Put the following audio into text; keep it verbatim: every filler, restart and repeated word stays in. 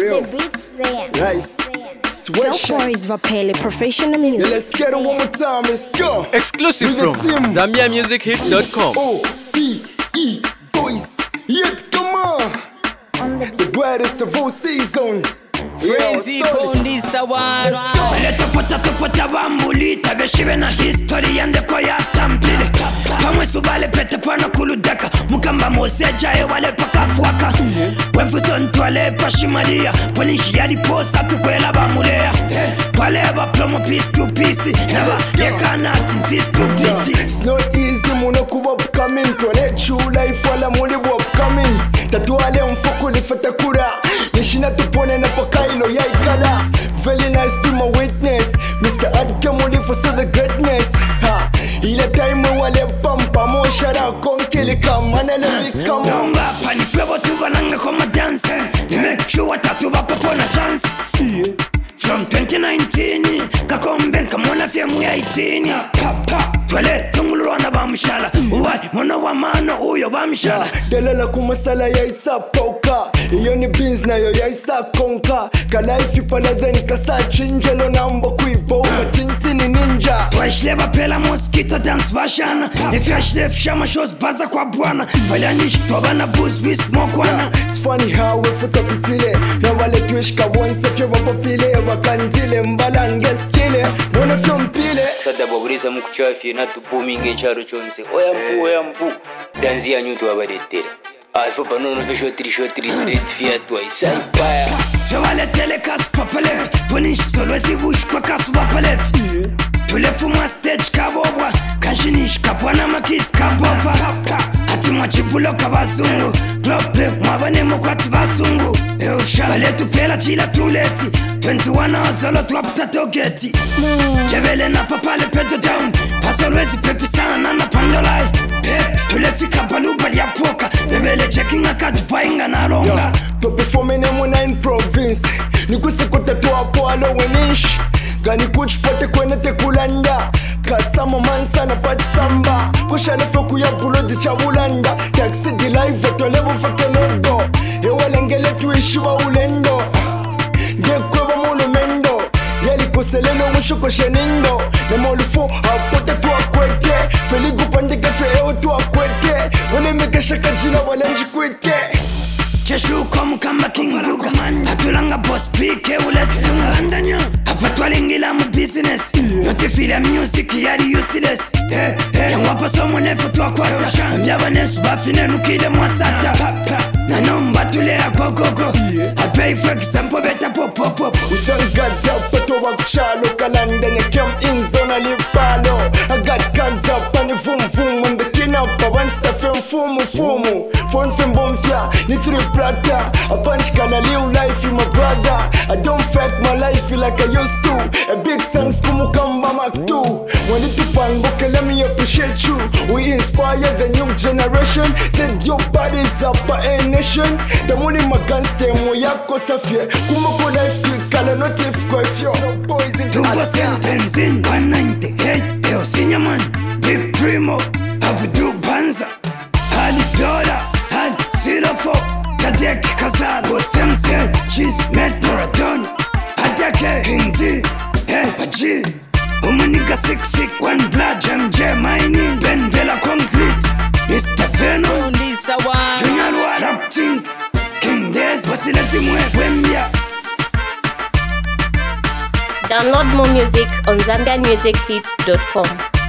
yo. Life. Situation. Is Vapele professional music. Yeah, let's get it one more time. Let's go. Exclusive from Zambia Music Hits dot com. O B E boys. Yet come on. The brightest of all season. Frenzy Bondi Sawara. Leto pota to pota bambulita beshibe na history yande ko ya tampile. Kamwe subale pete pana kuludaka mukamba moseja e wale pakafuaka. Wefu son toile pashimalia polishi yadi posta tukwela bamulea. Pale ba promo piece to piece. Never ye cannot fist to pity. It's not easy muno kuba upcoming. Tole true life wala muli upcoming. Tatuale mfuku lifata kura. Nishina tupone na pakailo ya ikala. Very nice be my witness. Mister Adka muli for so the greatness. Ha. Ile time wale pampa mo shara konkili kamana levi kamo. Nonga pani febo tuba nanga koma dance. Make sure tatuba popo na chance. From twenty nineteen, kakomben kamona fiemu ya eighteen. Twele tungulu wana bamshala. Uwai mono wa mano uyo bamshala. Delela kumasala ya isa poka. Iyo ni beans na yo ya isa konka. Kalaifi pala then kasa chinjelo na mbo kuipo. Matintini ninja. Twaishle bapela mosquito dance bashana. If you shlef shama shows baza kwa buana. Walianish tobana booze we smoke wana. It's funny how we futa pitile. Na wale tuish ka once if you wapopile. Wakantile mbalange skile. Mwana from pile. Sada baburisa mkuchafi na tupuminge charo chonse. Oya mpu, oya mpu. Danzi ya nyutu wabadetere. Alfa panono fe shotiri shotiri street fiat wa isa ipaya. Fewale telekas papale. Punish solo si bush kwa kasu wapale. Tulefuma stage kabobwa. Kanshinish kapwana makis kabova. Ati mwachipulo kabasungu. Problem mwabane mkwati basungu. Eusha bale tupela chila tuleti. twenty-one hours solo tuapta togeti. Jebele na papale pedo down. Pasolwezi pepi sana na pandolai. Tulefika baluba ya poka. Bebele checking akati painga na longa. To perform in M nine province. Nikuse kote to apo alo wenish. Gani kuchpote kwene te kulanda. Kasama mansa na pati samba. Kusha lefoku ya bulodi cha mulanda. Taxi di live to levo fakenodo. Ewa lengele tuishiwa ulendo. Ngekweba mulu mendo. Yeli kuselelo mshuko shenindo. Nemolufo apote tu akweke. Feligu pandike fe eo tu akweke. Wale meke shaka jila wale njikweke. Cheshu komu kamba king ruga. Atulanga boss pike uleti sunga andanya. Apatwalingila mu business. Notifila music yari useless. Yangwa paso mwenefu tuwa kwata. Mjaba nesu bafine nukile mwasata. Nanomba tulera kokoko. I pay for example beta pop pop pop. We thank God pato wakchalo kalanda ne kem in zona lipalo. I got kaza pani vum vum when the king up a one stuff and fumu fumu. Phone from Bonfia, ni three plata. A punch can I live life in my brother. I don't fake my life like I used to. A big thanks kumu kamba mak too. When it tupan boke let me appreciate you. We inspire the new generation. Said your body's up a nation. The money maganste mo yako safie. Kumoko life quick kala notif kwa ifyo. two percent benzin one ninety-eight. Yo Sinyaman, Big Primo, Abdu Banza, Ali Dola, Ali zero four, Kadek Kazal, Semsel, Cheese Met Marathon, Adake, King D, El Paji, Umanika six six, One Blood, Jam Jam, Mining, Ben Vela Concrete, Mister Venom, Lisa One, Junior One, Rap Tink, King Des, Wasilati Mwe, Wembia. Download more music on Zambia Music Hits dot com.